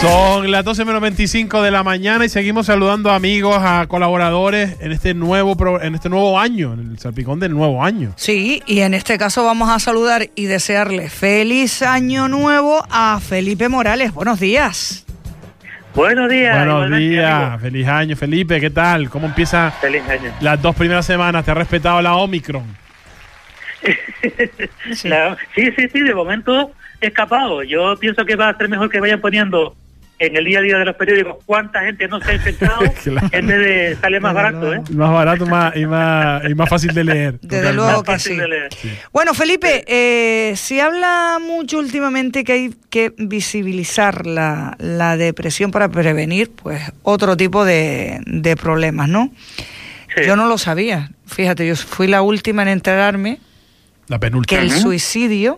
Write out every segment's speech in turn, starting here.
Son las 12:25 de la mañana y seguimos saludando a amigos, a colaboradores en este nuevo año, en el salpicón del nuevo año. Sí, y en este caso vamos a saludar y desearle feliz año nuevo a Felipe Morales. Buenos días. Buenos días. Buenos días, amigo. Feliz año, Felipe, ¿qué tal? ¿Cómo empieza Feliz año. las 2 primeras semanas? ¿Te ha respetado la Omicron? Sí, de momento he escapado. Yo pienso que va a ser mejor que vayan poniendo en el día a día de los periódicos cuánta gente no se ha infectado, Claro. en vez de sale más barato, ¿eh? Más barato y más fácil de leer. Desde luego que sí. Sí. Bueno, Felipe, se habla mucho últimamente que hay que visibilizar la depresión para prevenir pues otro tipo de problemas, ¿no? Sí. Yo no lo sabía. Fíjate, yo fui la última en enterarme La que penúltima. el suicidio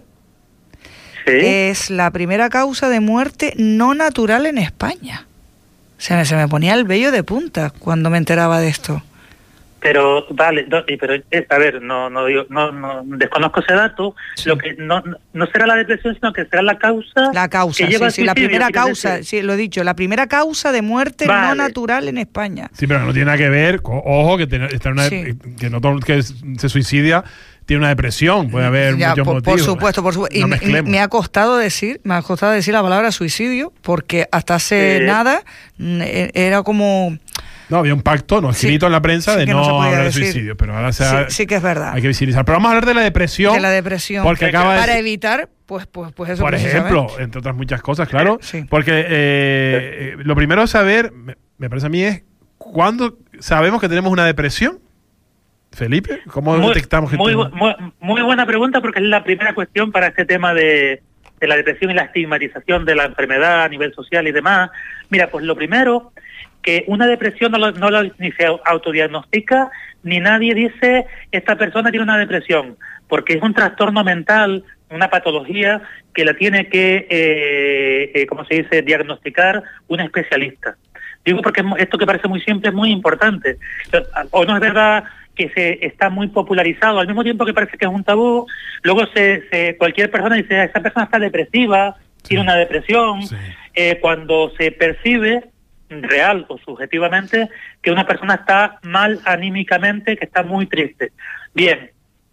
Sí. es la primera causa de muerte no natural en España. O sea, se me ponía el vello de punta cuando me enteraba de esto. Pero vale, a ver, no desconozco ese dato. Sí. Lo que no será la depresión, sino que será la causa. La causa, que lleva sí, al la suicidio, primera quiero causa, decir. sí, lo he dicho, la primera causa de muerte no Vale. natural en España. Sí, pero no tiene nada que ver, ojo, que Sí. que no todo el que se suicida tiene una depresión, puede haber Ya, muchos por motivos. supuesto. Y No me mezclemos. ha costado decir la palabra suicidio, porque hasta hace nada era como... No, había un pacto no escrito en la prensa sí de que no no se podía hablar de decir. suicidio, pero ahora Sí que es verdad. hay que visibilizar. Pero vamos a hablar de la depresión. De la depresión. Porque acaba de para evitar, pues eso. por ejemplo, entre otras muchas cosas, claro. Sí. Porque lo primero a saber, me parece a mí, es ¿cuándo sabemos que tenemos una depresión? Felipe, ¿cómo detectamos que tenemos? Muy buena pregunta, porque es la primera cuestión para este tema de la depresión y la estigmatización de la enfermedad a nivel social y demás. Mira, pues lo primero, que una depresión ni se autodiagnostica, ni nadie dice esta persona tiene una depresión, porque es un trastorno mental, una patología que la tiene que, ¿cómo se dice?, diagnosticar un especialista. Digo porque esto que parece muy simple es muy importante. ¿O no es verdad que se está muy popularizado, al mismo tiempo que parece que es un tabú? Luego cualquier persona dice, esa persona está depresiva, tiene una depresión, cuando se percibe real o subjetivamente que una persona está mal anímicamente, que está muy triste. Bien,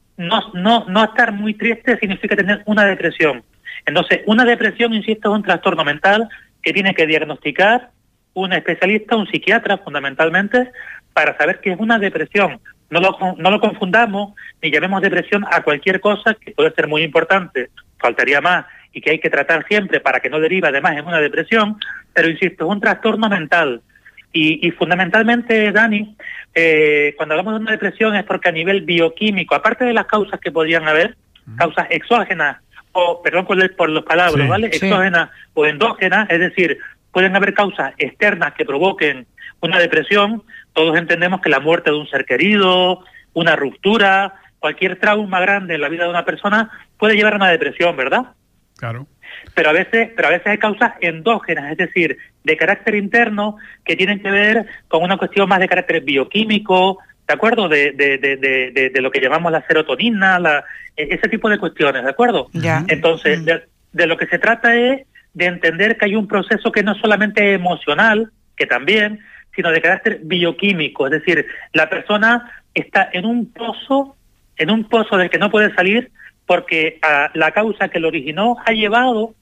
no estar muy triste significa tener una depresión. Entonces, una depresión, insisto, es un trastorno mental que tiene que diagnosticar un especialista, un psiquiatra fundamentalmente, para saber que es una depresión. No lo confundamos ni llamemos depresión a cualquier cosa que puede ser muy importante, faltaría más, y que hay que tratar siempre para que no derive además en una depresión, pero insisto, es un trastorno mental. Y fundamentalmente, Dani, cuando hablamos de una depresión es porque a nivel bioquímico, aparte de las causas que podrían haber, causas exógenas, o, perdón por los palabras, Sí. ¿vale? Sí. Exógenas o endógenas, es decir, pueden haber causas externas que provoquen una depresión. Todos entendemos que la muerte de un ser querido, una ruptura, cualquier trauma grande en la vida de una persona puede llevar a una depresión, ¿verdad? Claro. Pero a veces hay causas endógenas, es decir, de carácter interno, que tienen que ver con una cuestión más de carácter bioquímico, ¿de acuerdo? De lo que llamamos la serotonina, ese tipo de cuestiones, ¿de acuerdo? Ya. Entonces, de lo que se trata es de entender que hay un proceso que no es solamente emocional, que también, sino de carácter bioquímico, es decir, la persona está en un pozo del que no puede salir, porque la causa que lo originó ha llevado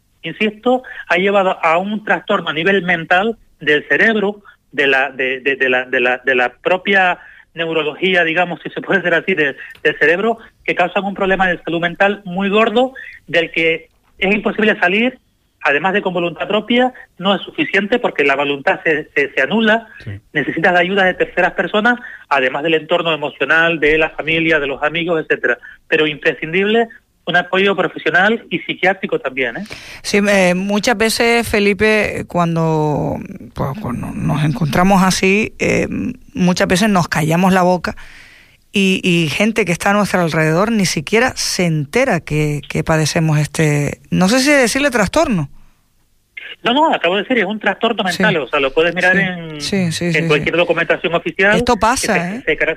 a un trastorno a nivel mental del cerebro, de la propia neurología, digamos, si se puede decir así, del cerebro, que causan un problema de salud mental muy gordo, del que es imposible salir. Además de con voluntad propia, no es suficiente porque la voluntad se anula. Sí. Necesitas la ayuda de terceras personas, además del entorno emocional, de la familia, de los amigos, etcétera. Pero imprescindible un apoyo profesional y psiquiátrico también, ¿eh? Sí, muchas veces, Felipe, cuando nos encontramos así, muchas veces nos callamos la boca y gente que está a nuestro alrededor ni siquiera se entera que padecemos no sé si decirle trastorno. No, acabo de decir, es un trastorno mental, Sí. o sea, lo puedes mirar Sí. en cualquier documentación oficial. Esto pasa, que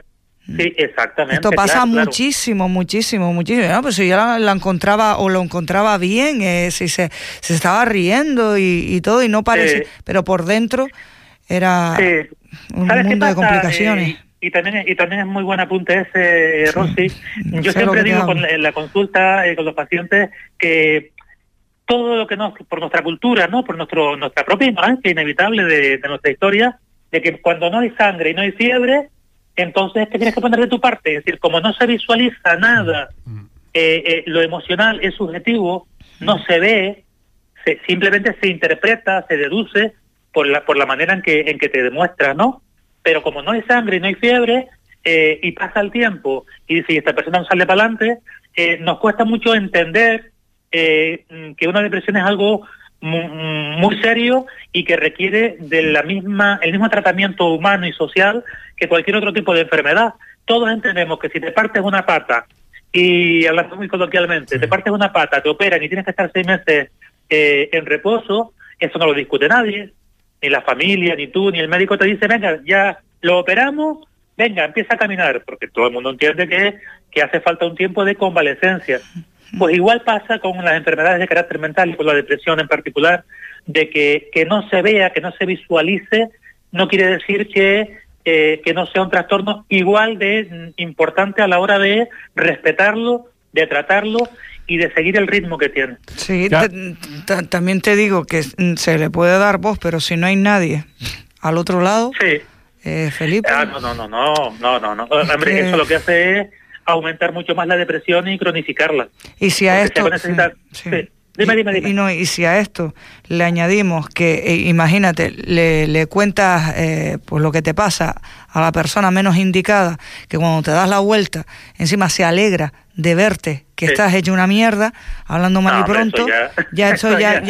Sí, exactamente. Esto pasa claro. muchísimo. ¿No? Pues si yo la encontraba o lo encontraba bien, si se estaba riendo y todo, y no parece, pero por dentro era un mundo de complicaciones. Y también es muy buen apunte ese, Rosy. Yo siempre digo en la consulta con los pacientes que todo lo que por nuestra cultura, ¿no? Por nuestra propia ignorancia inevitable de nuestra historia, de que cuando no hay sangre y no hay fiebre, entonces ¿qué tienes que poner de tu parte? Es decir, como no se visualiza nada, lo emocional es subjetivo, no se ve, simplemente se interpreta, se deduce por la manera en que te demuestra, ¿no? Pero como no hay sangre y no hay fiebre, y pasa el tiempo, y si esta persona no sale para adelante, nos cuesta mucho entender que una depresión es algo muy serio y que requiere el mismo tratamiento humano y social que cualquier otro tipo de enfermedad. Todos entendemos que si te partes una pata, y hablando muy coloquialmente, te partes una pata, te operan y tienes que estar 6 meses en reposo, eso no lo discute nadie, ni la familia, ni tú, ni el médico te dice, venga, ya lo operamos, venga, empieza a caminar, porque todo el mundo entiende que hace falta un tiempo de convalecencia. Pues igual pasa con las enfermedades de carácter mental y con la depresión en particular, de que no se vea, que no se visualice, no quiere decir que no sea un trastorno igual de importante a la hora de respetarlo, de tratarlo y de seguir el ritmo que tiene. Sí, también te digo que se le puede dar voz, pero si no hay nadie al otro lado, Felipe... No. Hombre, eso lo que hace es aumentar mucho más la depresión y cronificarla. Y si a esto... Dime. Y si a esto le añadimos que, imagínate, le cuentas pues lo que te pasa a la persona menos indicada, que cuando te das la vuelta, encima se alegra de verte que estás hecho una mierda, hablando mal y pronto, ya es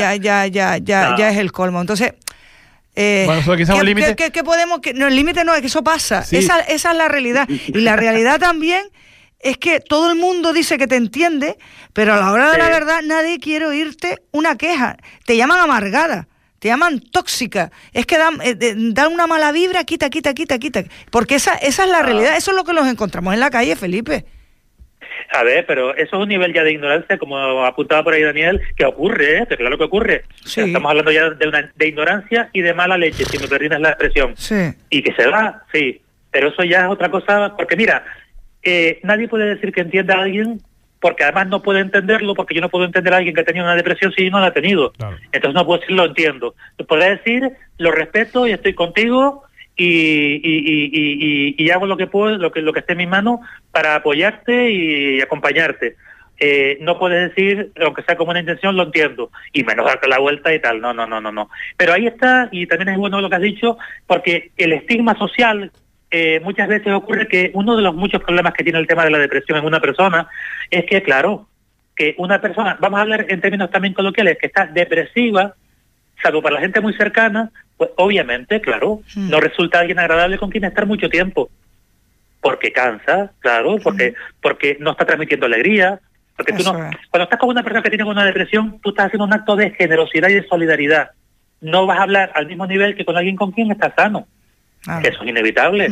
el colmo. Entonces... bueno, eso quizás un límite. ¿Qué podemos...? No, el límite no, es que eso pasa. Sí. Esa es la realidad. Y la realidad también es que todo el mundo dice que te entiende, pero a la hora de la verdad nadie quiere oírte una queja. Te llaman amargada, te llaman tóxica. Es que dan una mala vibra, quita. Porque esa es la realidad. Eso es lo que nos encontramos en la calle, Felipe. A ver, pero eso es un nivel ya de ignorancia, como apuntaba por ahí Daniel, que ocurre, que claro que ocurre. Sí. Estamos hablando ya de ignorancia y de mala leche, si me perdonas la expresión. Sí. Y que se da, sí. Pero eso ya es otra cosa, porque mira, nadie puede decir que entienda a alguien, porque además no puede entenderlo, porque yo no puedo entender a alguien que ha tenido una depresión si yo no la ha tenido. Claro. Entonces no puedo decir lo entiendo. Podría decir, lo respeto y estoy contigo, y hago lo que puedo, lo que esté en mi mano para apoyarte y acompañarte. No puedes decir, aunque sea como una intención, lo entiendo, y menos darte la vuelta y tal, no. Pero ahí está, y también es bueno lo que has dicho, porque el estigma social, muchas veces ocurre que uno de los muchos problemas que tiene el tema de la depresión en una persona es que, claro, que una persona, vamos a hablar en términos también coloquiales, que está depresiva, salvo para la gente muy cercana, pues obviamente, claro, no resulta alguien agradable con quien estar mucho tiempo, porque cansa, claro, porque no está transmitiendo alegría, porque cuando estás con una persona que tiene una depresión, tú estás haciendo un acto de generosidad y de solidaridad. No vas a hablar al mismo nivel que con alguien con quien estás sano. Eso es inevitable,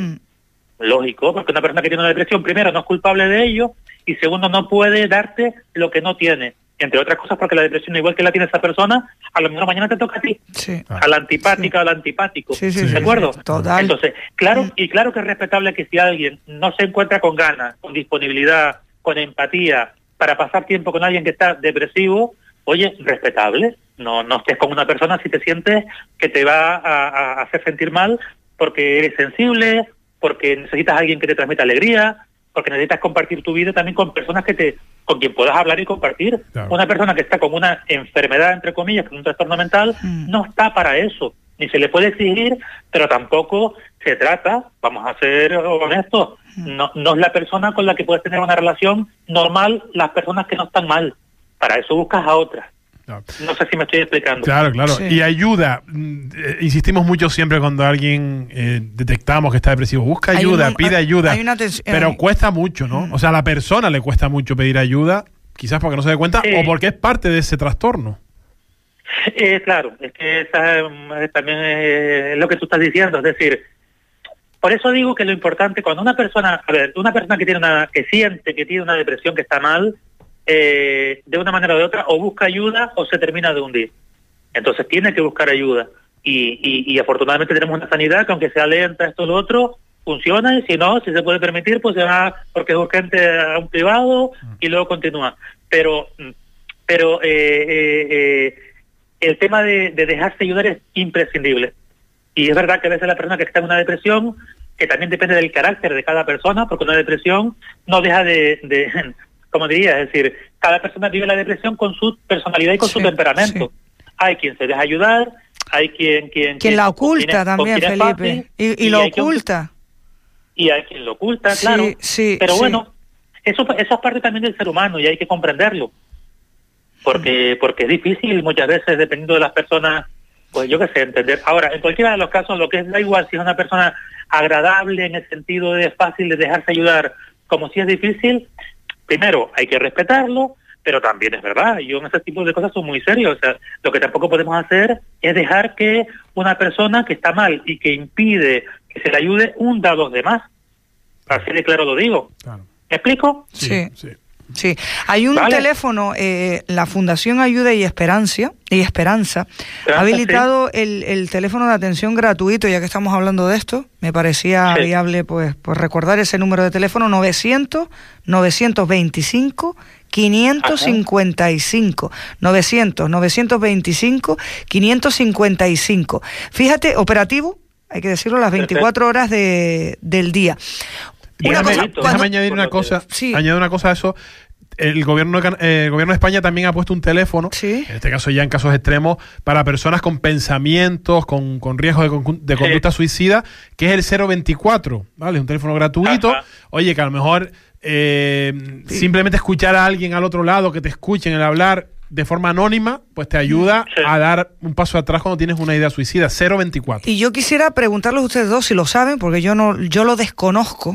lógico, porque una persona que tiene una depresión, primero, no es culpable de ello, y segundo, no puede darte lo que no tiene. Entre otras cosas porque la depresión, igual que la tiene esa persona, a lo mejor mañana te toca a ti, a la antipática o al antipático, ¿de acuerdo? Total. Entonces, claro que es respetable que si alguien no se encuentra con ganas, con disponibilidad, con empatía, para pasar tiempo con alguien que está depresivo, oye, respetable, no estés con una persona si te sientes que te va a hacer sentir mal porque eres sensible, porque necesitas a alguien que te transmita alegría, porque necesitas compartir tu vida también con personas con quien puedas hablar y compartir. Claro. Una persona que está con una enfermedad, entre comillas, con un trastorno mental, no está para eso. Ni se le puede exigir, pero tampoco se trata, vamos a ser honestos, no es la persona con la que puedes tener una relación normal las personas que no están mal. Para eso buscas a otras. Claro. No sé si me estoy explicando. Claro. Sí. Y ayuda. Insistimos mucho siempre cuando alguien detectamos que está depresivo. Busca ayuda, pide ayuda. Pero cuesta mucho, ¿no? O sea, a la persona le cuesta mucho pedir ayuda, quizás porque no se dé cuenta o porque es parte de ese trastorno. Claro, es que esa también es lo que tú estás diciendo. Es decir, Por eso digo que lo importante, cuando una persona que siente que tiene una depresión, que está mal, de una manera o de otra, o busca ayuda o se termina de hundir. Entonces tiene que buscar ayuda. Y afortunadamente tenemos una sanidad que, aunque sea lenta, esto o lo otro, funciona, y si no, si se puede permitir, pues se va, porque es urgente, a un privado y luego continúa. Pero el tema de dejarse ayudar es imprescindible. Y es verdad que a veces la persona que está en una depresión, que también depende del carácter de cada persona, porque una depresión no deja de como diría, es decir, cada persona vive la depresión con su personalidad y con su temperamento. Sí. Hay quien se deja ayudar, hay quien la oculta también, Felipe, y lo oculta. Y hay quien lo oculta, claro. Sí, pero bueno, eso es parte también del ser humano y hay que comprenderlo. Porque es difícil muchas veces, dependiendo de las personas, pues yo qué sé, entender. Ahora, en cualquiera de los casos, lo que es, da igual si es una persona agradable en el sentido de fácil de dejarse ayudar, como si es difícil, primero hay que respetarlo, pero también es verdad, yo en ese tipo de cosas soy muy serio. O sea, lo que tampoco podemos hacer es dejar que una persona que está mal y que impide que se le ayude, hunda a los demás. Así de claro lo digo. Claro. ¿Me explico? Sí, hay un teléfono, la Fundación Ayuda y Esperanza ha habilitado el teléfono de atención gratuito, ya que estamos hablando de esto. Me parecía viable pues recordar ese número de teléfono, 900-925-555. 900-925-555. Fíjate, operativo, hay que decirlo, las 24 horas del día. Déjame añadir una cosa. Añadir una cosa a eso. El gobierno de España también ha puesto un teléfono, en este caso ya en casos extremos, para personas con pensamientos, con riesgo de conducta suicida, que es el 024, ¿vale? Es un teléfono gratuito. Oye, que a lo mejor simplemente escuchar a alguien al otro lado, que te escuchen el hablar de forma anónima, pues te ayuda a dar un paso atrás cuando tienes una idea suicida. 024. Y yo quisiera preguntarles a ustedes dos si lo saben, porque yo lo desconozco.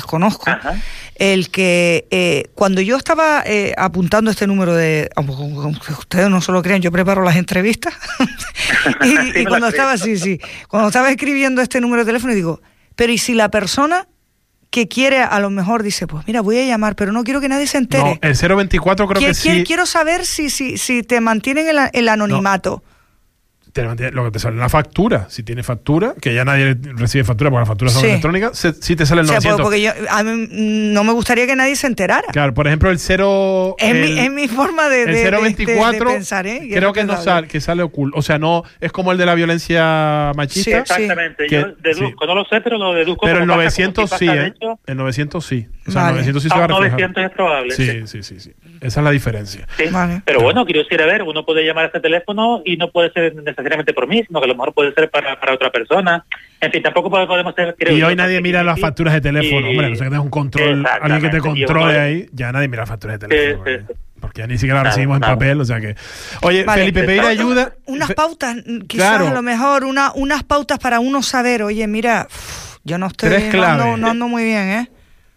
El que cuando yo estaba apuntando este número de, aunque ustedes no se lo crean, yo preparo las entrevistas y cuando estaba cuando estaba escribiendo este número de teléfono, digo, pero ¿y si la persona que quiere a lo mejor dice, pues mira, voy a llamar, pero no quiero que nadie se entere? No, el 024 creo que sí. Quiero saber si te mantienen el anonimato. Lo que te sale en la factura, si tiene factura, que ya nadie recibe factura porque las facturas son electrónicas, sí te sale el 900. Porque a mí no me gustaría que nadie se enterara. Claro, por ejemplo, el 0... Es mi forma de 024, de pensar, creo que no sale, que sale oculto. O sea, no es como el de la violencia machista. Sí, exactamente. Yo deduzco, no lo sé, pero lo deduzco. Pero el 900 sí, El 900 sí. O sea, el 900 sí se va a reflejar. 900 es probable. Sí. Esa es la diferencia. Sí. Vale. Pero bueno, quiero decir, a ver, uno puede llamar a este teléfono y no puede ser necesariamente por mí, sino que a lo mejor puede ser para otra persona. En fin, tampoco podemos ser... Y hoy nadie mira las facturas de teléfono. Hombre, no sé que tengas un control, alguien que te controle ahí, ya nadie mira las facturas de teléfono. Porque ya ni siquiera las recibimos en papel, o sea que... Oye, Felipe, pedir ayuda... Unas pautas, quizás a lo mejor, unas pautas para uno saber, oye, mira, yo no ando muy bien,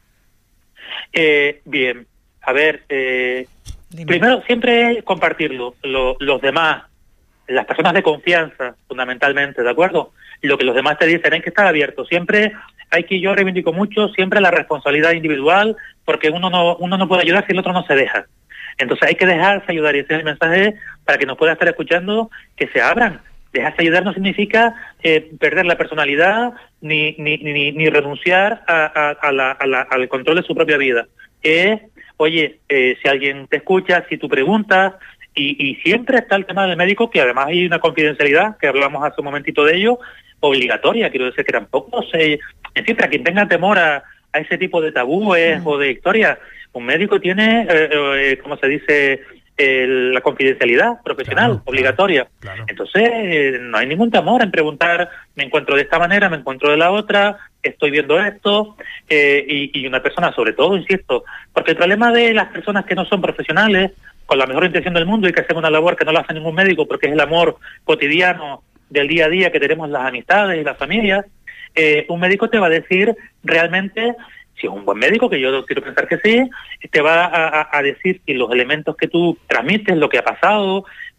bien, a ver, primero siempre compartirlo, los demás, las personas de confianza, fundamentalmente, ¿de acuerdo? Lo que los demás te dicen, hay que estar abierto. Siempre yo reivindico mucho, siempre la responsabilidad individual, porque uno no puede ayudar si el otro no se deja. Entonces hay que dejarse ayudar, y ese es el mensaje para que nos pueda estar escuchando, que se abran. Dejarse ayudar no significa perder la personalidad ni renunciar al control de su propia vida. Oye, si alguien te escucha, si tú preguntas, y siempre está el tema del médico, que además hay una confidencialidad, que hablamos hace un momentito de ello, obligatoria. Quiero decir que tampoco en fin, para quien tenga temor a ese tipo de tabúes o de historias, un médico tiene, ¿cómo se dice?, la confidencialidad profesional, obligatoria. Claro. Entonces, no hay ningún temor en preguntar, me encuentro de esta manera, me encuentro de la otra, estoy viendo esto, y una persona, sobre todo, insisto, porque el problema de las personas que no son profesionales, con la mejor intención del mundo y que hacen una labor que no la hace ningún médico, porque es el amor cotidiano del día a día que tenemos las amistades y las familias, un médico te va a decir realmente, si es un buen médico, que yo quiero pensar que sí, te va a decir si los elementos que tú transmites, lo que ha pasado,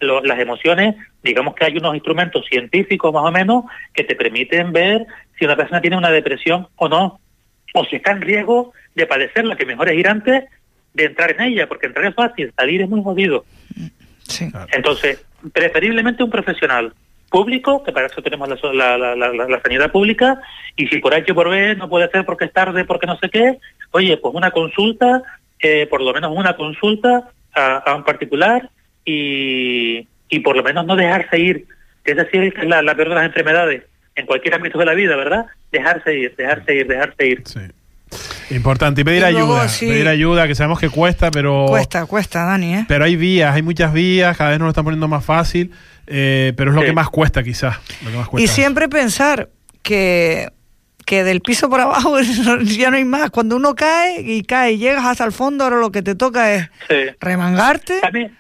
las emociones, digamos que hay unos instrumentos científicos más o menos que te permiten ver si una persona tiene una depresión o no, o si está en riesgo de padecerla, que mejor es ir antes de entrar en ella, porque entrar es fácil, salir es muy jodido. Sí. Entonces, preferiblemente un profesional público, que para eso tenemos la sanidad pública, y si por H o por B no puede ser porque es tarde, porque no sé qué, oye, pues una consulta, por lo menos una consulta a un particular, y por lo menos no dejarse ir, que es decir, que es la peor de las enfermedades, en cualquier ámbito de la vida, ¿verdad? Dejarse ir. Sí. Importante, y pedir ayuda, que sabemos que cuesta, pero... Cuesta, Dani, ¿eh? Pero hay muchas vías, cada vez nos lo están poniendo más fácil, pero es lo que más cuesta, quizás. Y siempre pensar que del piso por abajo ya no hay más. Cuando uno cae y llegas hasta el fondo, ahora lo que te toca es remangarte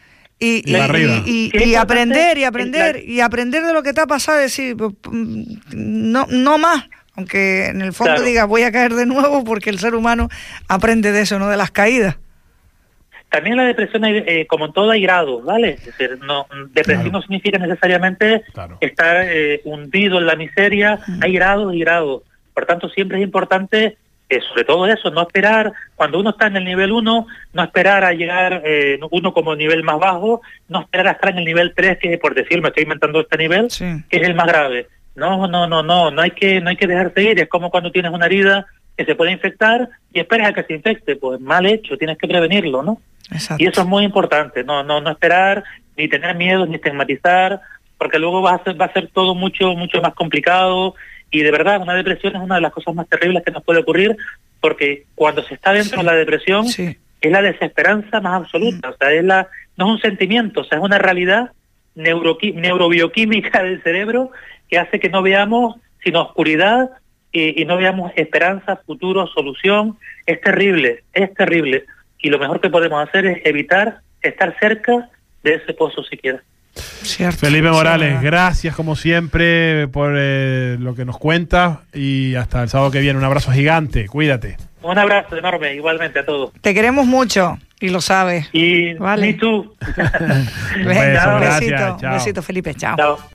y aprender de lo que te ha pasado, y decir, no más. Aunque en el fondo diga, voy a caer de nuevo, porque el ser humano aprende de eso, no de las caídas. También la depresión, como en todo, hay grados, ¿vale? Es decir, depresión no significa necesariamente estar hundido en la miseria, hay grados y grados. Por tanto, siempre es importante, sobre todo eso, no esperar, cuando uno está en el nivel 1, no esperar a llegar uno como nivel más bajo, no esperar a estar en el nivel 3, que por decir, me estoy inventando este nivel, que es el más grave. No hay que dejarse ir. Es como cuando tienes una herida que se puede infectar y esperas a que se infecte, pues mal hecho, tienes que prevenirlo, ¿no? Exacto. Y eso es muy importante, no esperar, ni tener miedo, ni estigmatizar, porque luego va a ser todo mucho más complicado. Y de verdad, una depresión es una de las cosas más terribles que nos puede ocurrir, porque cuando se está dentro de la depresión es la desesperanza más absoluta. O sea, no es un sentimiento, o sea, es una realidad neurobioquímica del cerebro que hace que no veamos sino oscuridad y no veamos esperanza, futuro, solución. Es terrible. Y lo mejor que podemos hacer es evitar estar cerca de ese pozo siquiera. Cierto. Felipe Morales, gracias como siempre por lo que nos cuentas, y hasta el sábado que viene. Un abrazo gigante, cuídate. Un abrazo enorme, igualmente a todos. Te queremos mucho y lo sabes. Y tú. Venga, gracias, un besito, Felipe, chao.